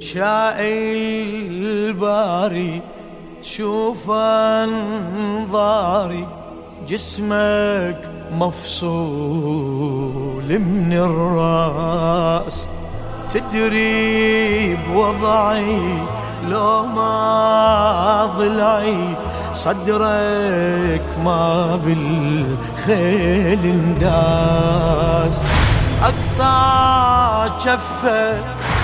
شاء الباري تشوف انظاري جسمك مفصول من الراس، تدري بوضعي لو ما ضلعي صدرك ما بالخيل انداس. اقطع جفه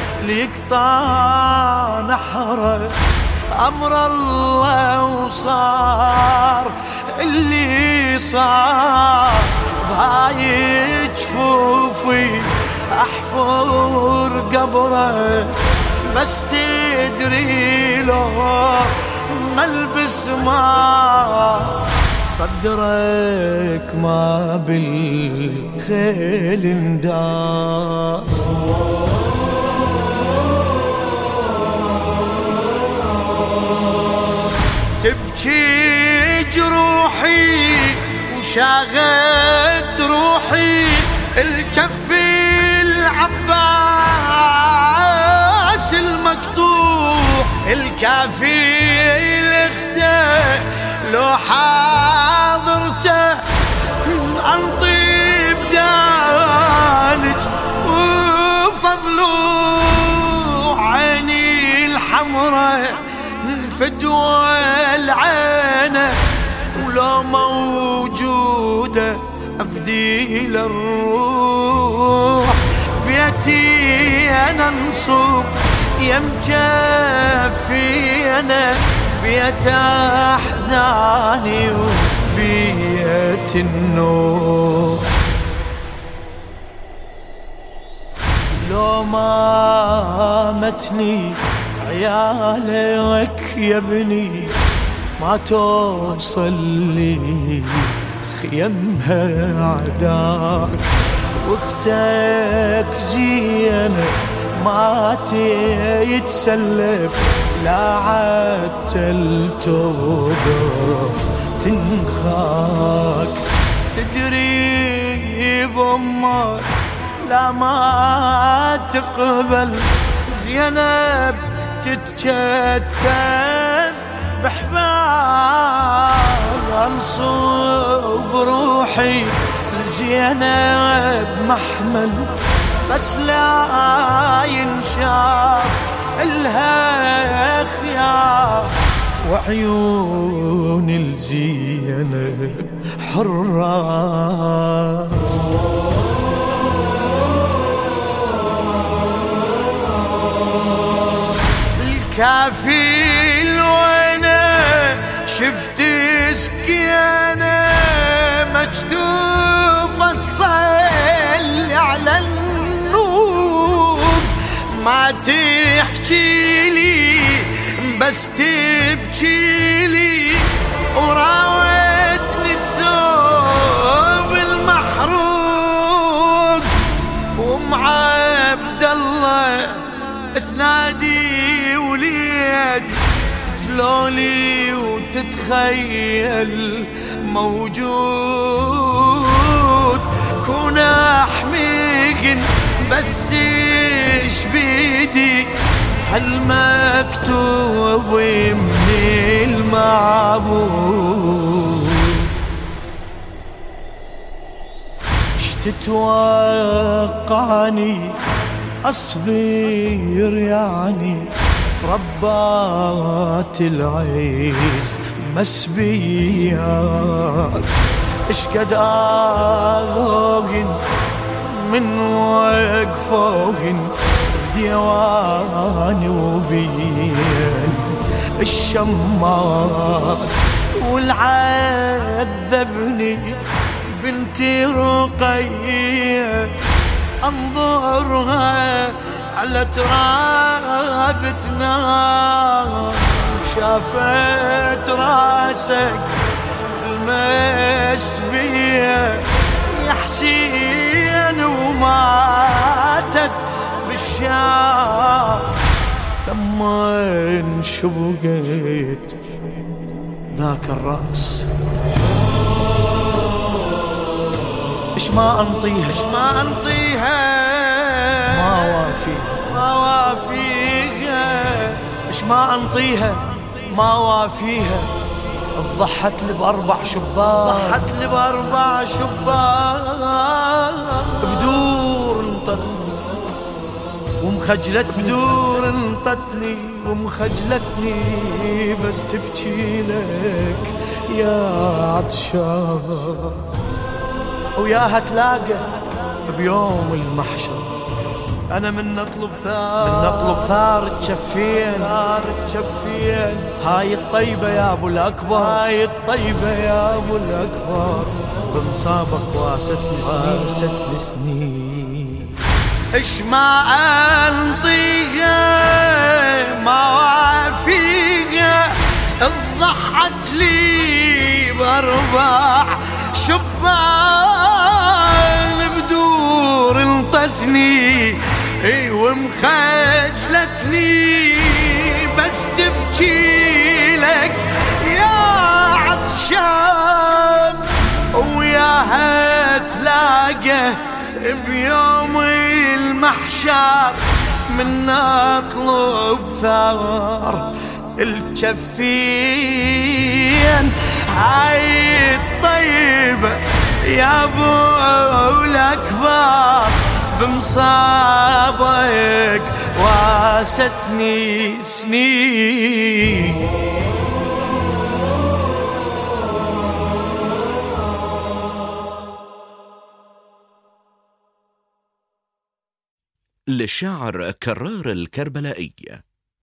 ليقطع نحره، أمر الله وصار اللي صار. بهاي جفوفي أحفر قبره، بس تدري لو ملبس ما صدرك ما بالخيل انداس. تبكي جروحي وشاغت روحي، الجف العباس المقطوع، الكافي الاخته لو حاضرته انطي بدالج وفضلو عيني الحمراء فدوى العينة، ولو موجودة أفدي للروح. بيتي أنا نصب يمجفي أنا، بيت أحزاني وبيت النور. لو ما متني عيالك يا ابني ما توصل لي خيمها عداك، واختك زينة ما تتسلب لا عتل توقف تنخاك. تدري بأمك لا ما تقبل زينب تتشتف بحبال، انصب روحي لزينب محمل بس لا ينشاف الها خيار، وعيون الزينب حراس. كافي الوينة شفت سكينة مكتوفة تصلي على النور، ما تحكي لي بس تبكي لي، وراوتني الثوب المحروق، ومع عبد الله تنادي وليدي تلولي وتتخيل موجود، كون احميك بس ايش بيدي هالمكتوب من المعبود. اش تتوقعني أصبر يعني ربات العيس مسبيات، اشقد آذوهن من وقفوهن بديواني وبين الشمات، والعذبني بنتي رقية انظرها على ترابتنا، وشافت راسك المسبية يا حسين، وماتت بالشام لما انشبقت ذاك الراس. اش ما انطيها ما وافيها اش ما انطيها ما وافيها، ضحت لي ب4 شباك، ضحت لي ب4 شباك، بدور انطتني ومخجلتني، بدور انطتني ومخجلتني، بس تبكي لك يا عطشان، وياها تلاقى بيوم المحشر. أنا من نطلب ثار تشفين، ثار تشفين، هاي الطيبة يا أبو الأكبر، هاي الطيبة يا أبو الأكبر، بمصابك واستني سنين، واستني سنين. إش ما أنطيها ما وافيها، ضحت لي ب4 شبان، بدور انطتني ومخجلتني، بس تبكي لك يا عطشان، وياها تلاقى بيوم المحشر، من اطلب ثار الجفين، هاي الطيبة يا ابو الاكبر، بمصابك واستني سنين. للشاعر كرار الكربلائي.